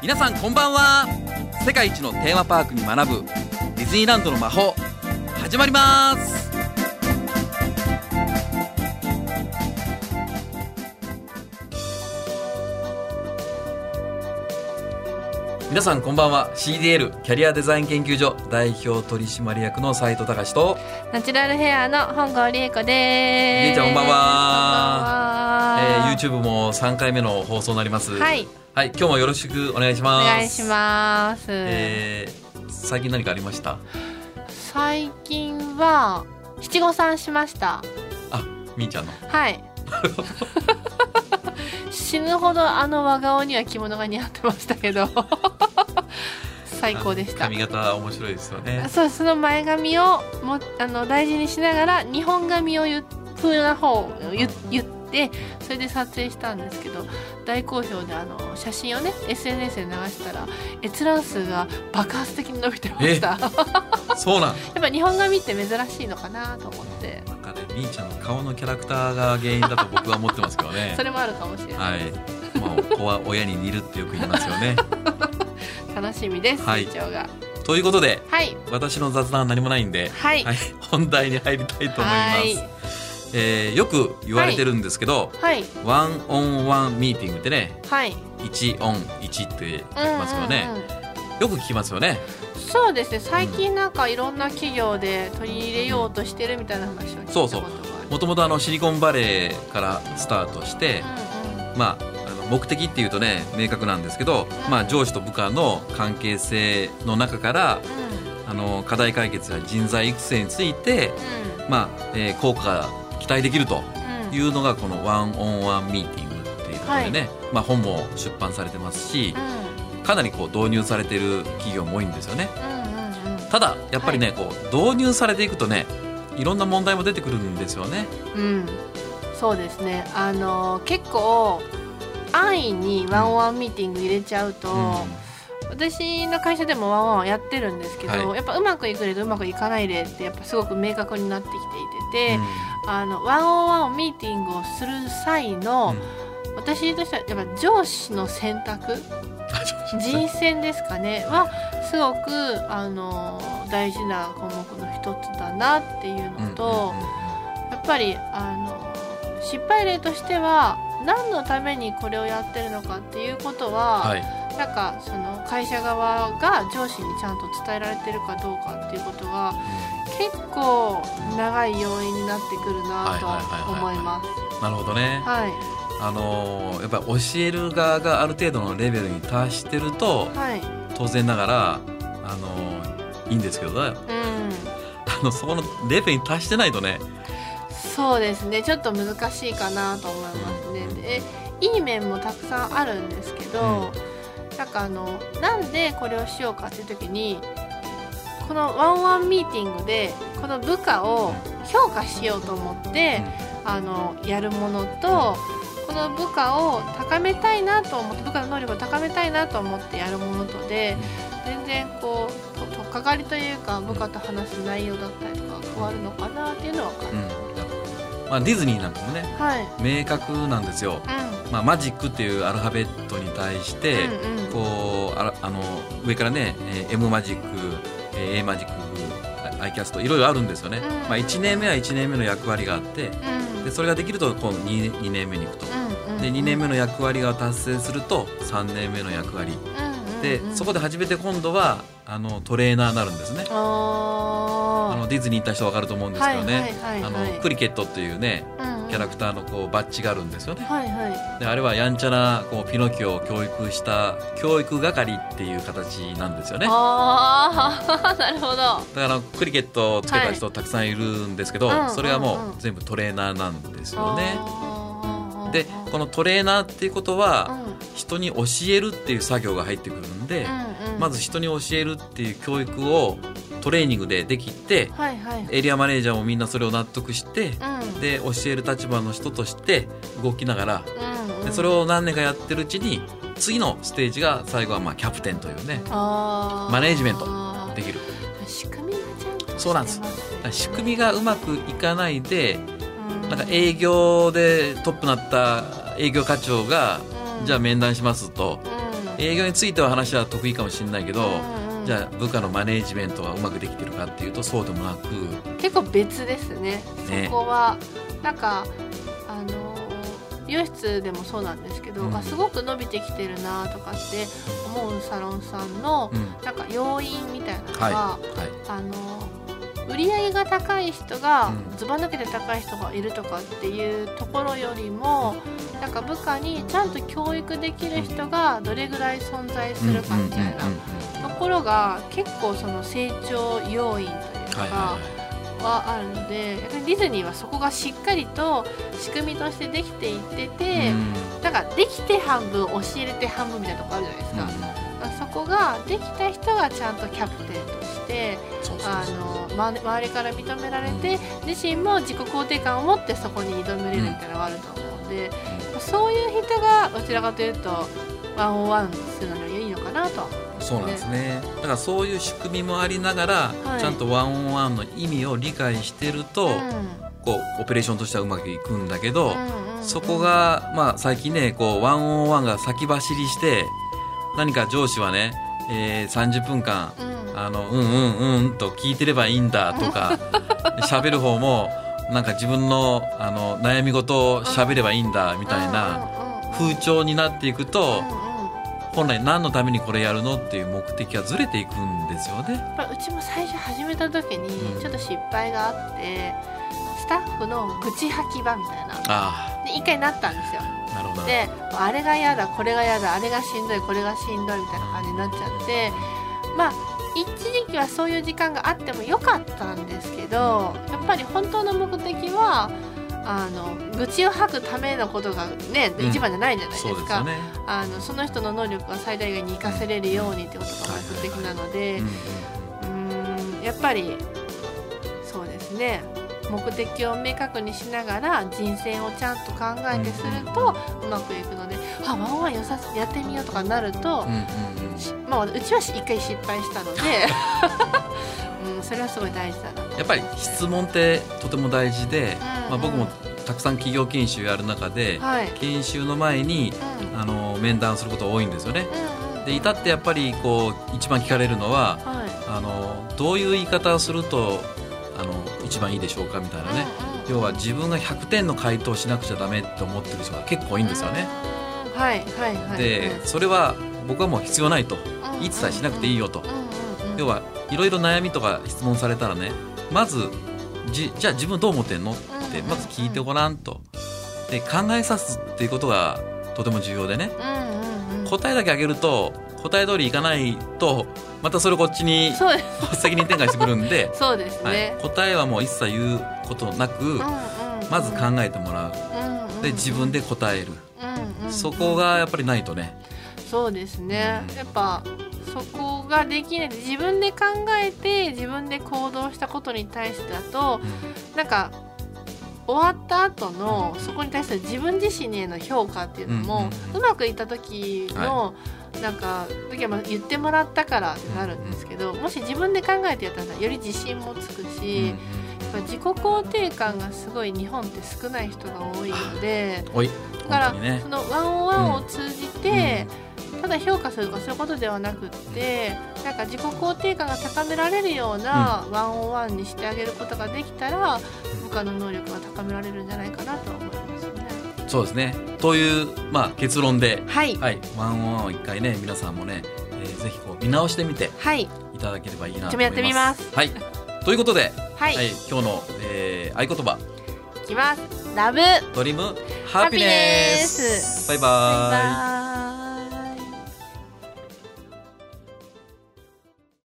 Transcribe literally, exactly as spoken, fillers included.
皆さんこんばんは。世界一のテーマパークに学ぶディズニーランドの魔法始まります。皆さんこんばんは。 シーディーエル キャリアデザイン研究所代表取締役の斉藤隆とナチュラルヘアの本郷理恵子です。 りえちゃんこんばんは。えー、YouTube もさんかいめの放送になります。 はい、 はい、今日もよろしくお願いします。 お願いします。 えー、最近何かありました？ 最近は七五三しました。 あ、みーちゃんの。 はい死ぬほどあの和顔には着物が似合ってましたけど最高でした。 髪型面白いですよね。 そう、その前髪をもあの大事にしながら日本髪を言風な方を言, 言ってそれで撮影したんですけど、大好評であの写真をね エスエヌエス で流したら閲覧数が爆発的に伸びてました。 そうなん。やっぱ日本髪って珍しいのかなと思って。 なんかね、みーちゃんの顔のキャラクターが原因だと僕は思ってますけどねそれもあるかもしれない。 はい、まあ、子は親に似るってよく言いますよね楽しみです、 はい、 成長が。 ということで、 はい、 私の雑談は何もないんで、 はいはい、 本題に入りたいと思います。えー、よく言われてるんですけど、 はい、 ワンオンワンミーティングってね、 はい、 いちオンいちって言いますよね、うんうんうん、よく聞きますよね。 そうですね、最近なんかいろんな企業で取り入れようとしてるみたいな話を聞いたことがある。そうそう、 もともとあのシリコンバレーからスタートして、うんうん、まあ、あの目的っていうとね明確なんですけど、うん、まあ、上司と部下の関係性の中から、うん、あの課題解決や人材育成について、うん、まあえー、効果が期待できるというのがこのワンオンワンミーティングっていうことでね、はい、まあ、本も出版されてますし、うん、かなりこう導入されている企業も多いんですよね、うんうんうん、ただやっぱりね、はい、こう導入されていくとねいろんな問題も出てくるんですよね、うん、 そうですね、あの結構安易にワンオンワンミーティング入れちゃうと、うん、私の会社でもワンオンワンやってるんですけど、はい、やっぱうまくいく例とうまくいかない例ってやっぱすごく明確になってきていて、うん、あのワンオンワンミーティングをする際の、うん、私としてはやっぱ上司の選択人選ですかねはすごくあの大事な項目の一つだなっていうのと、うんうんうん、やっぱりあの失敗例としては何のためにこれをやってるのかっていうことは、はい、なんかその会社側が上司にちゃんと伝えられてるかどうかっていうことが、うん、結構長い要因になってくるなと思います。 なるほどね、はい、あのやっぱり教える側がある程度のレベルに達してると、はい、当然ながらあのいいんですけどね、うん、あのそこのレベルに達してないとね、 そうですね、ちょっと難しいかなと思いますね、うん、でいい面もたくさんあるんですけど、うん、なんかあのなんでこれをしようかっていう時にこのワンオンワンミーティングでこの部下を評価しようと思って、うん、あのやるものと、この部下を高めたいなと思って部下の能力を高めたいなと思ってやるものとで全然こうとっかかりというか部下と話す内容だったりとか変わるのかなっていうのは感じます、 うん、まあ、ディズニーなんかもね、はい、明確なんですよ、うん、まあ、マジックっていうアルファベットに対して、うんうん、こう あ, あの上からね M マジック A マジック アイキャストいろいろあるんですよね、うん、まあ、いちねんめはいちねんめの役割があって、うん、でそれができると今度 2, にねんめに行くと、うんうん、でにねんめの役割が達成するとさんねんめの役割、うん、でそこで初めて今度はあのトレーナーになるんですね。ああのディズニー行った人分かると思うんですけどね、はいはいはいはい、あのクリケットっていうね、うんうん、キャラクターのこうバッジがあるんですよね、はいはい、であれはやんちゃなこうピノキオを教育した教育係っていう形なんですよね。ああなるほど。だからクリケットをつけた人たくさんいるんですけど、はい、それはもう全部トレーナーなんですよね、うんうん、でこのトレーナーっていうことは、うん、人に教えるっていう作業が入ってくるんで、うんうん、まず人に教えるっていう教育をトレーニングでできて、はいはい、エリアマネージャーもみんなそれを納得して、うん、で教える立場の人として動きながら、うんうん、でそれを何年かやってるうちに次のステージが最後はまあキャプテンというねマネージメントできる。 仕組みがちゃんとしてますね。 そうなんです。仕組みがうまくいかないで、うん、なんか営業でトップになった営業課長が、うん、じゃあ面談しますと、うん、 営業については話は得意かもしれないけど、 うんうん、 じゃあ部下のマネージメントはうまくできてるかっていうとそうでもなく、 結構別ですね。そこはなんかあの美容室でもそうなんですけど、うん、あすごく伸びてきてるなとかって思うサロンさんの、うん、なんか要因みたいなのが、はいはい、あの売り上げが高い人が、うん、ずば抜けて高い人がいるとかっていうところよりも、なんか部下にちゃんと教育できる人がどれぐらい存在するかみたいなところが結構その成長要因というか、はいはいはい、はあるので、逆にディズニーはそこがしっかりと仕組みとしてできていってて、うん、なんかできて半分教えれて半分みたいなとこあるじゃないですか、うん、そこができた人がちゃんとキャプテンとしてあの周りから認められて、うん、自身も自己肯定感を持ってそこに挑めれるみたいなのがあると思うので、うん、そういう人がどちらかというとワンオンワンするのにはいいのかなとは思いますね。 そうなんですね。だからそういう仕組みもありながら、はい、ちゃんとワンオンワンの意味を理解してると、うん、こうオペレーションとしてはうまくいくんだけど、うんうんうん、そこが、まあ、最近ねこうワンオンワンが先走りして何か上司はね、えー、さんじゅっぷんかん、うん、あのうんうんうんと聞いてればいいんだとか喋る方もなんか自分 の, あの悩み事を喋ればいいんだみたいな風潮になっていくと、本来何のためにこれやるのっていう目的がずれていくんですよね。 やっぱうちも最初始めた時にちょっと失敗があって、うん、スタッフの愚痴吐き場みたいなあで一回なったんですよ。 なるほど。 であれが嫌だこれが嫌だあれがしんどいこれがしんどいみたいな感じになっちゃって、まあ一時期はそういう時間があってもよかったんですけど、やっぱり本当の目的はあの愚痴を吐くためのことが、ねうん、一番じゃないじゃないですか。 そうですよね。あのその人の能力が最大限に生かせれるようにってことが目的なので、うーんやっぱりそうですね、目的を明確にしながら人選をちゃんと考えてするとうまくいくので、あワンワンよさやってみようとかなると、うんうんうんまあ、うちは一回失敗したので、うん、それはすごい大事だなと。 やっぱり質問ってとても大事で、うんうんまあ、僕もたくさん企業研修やる中で、はい、研修の前に、うん、あの面談することが多いんですよね、うんうん、で至ってやっぱりこう一番聞かれるのは、はい、あのどういう言い方をするとあの一番いいでしょうかみたいなね、うんうん、要は自分がひゃくてんの回答をしなくちゃダメって思ってる人が結構多いんですよね、 うん、はいはいはい、 でそれは僕はもう必要ないと、うん、一切しなくていいよと、うんうんうん、要はいろいろ悩みとか質問されたらね、まずじ, じゃあ自分どう思ってんのってまず聞いてごらんと、で考えさすっていうことがとても重要でね、うんうんうん、答えだけあげると答え通りいかないとまたそれこっちに責任転嫁してくるんでそうですね、 はい、答えはもう一切言うことなく、うんうんうん、まず考えてもらう、うんうん、で自分で答える、うんうん、そこがやっぱりないとね。 そうですね、うん、やっぱそこができないで自分で考えて自分で行動したことに対してだと、うん、なんか終わった後のそこに対する自分自身への評価っていうのも、うんうん、うまくいった時の、はい、なんか時は言ってもらったからってなるんですけど、うんうん、もし自分で考えてやったらより自信もつくし、うんうん、やっぱ自己肯定感がすごい日本って少ない人が多いので、だから、ね、そのワンオンワンを通じて、うんうん、ただ評価するとかそういうことではなくってなんか自己肯定感が高められるようなワンオンワンにしてあげることができたら、部下の能力が高められるんじゃないかなと思いますね。 そうですね。という、まあ、結論で、 はいはい、 ワンオンワンを一回ね皆さんもね、えー、ぜひこう見直してみていただければいいなと思います。 やってみます。 はい、ということで、はいはい、今日の、えー、合言葉いきます。ラブドリームハピネス。バイバイ。バイバイ。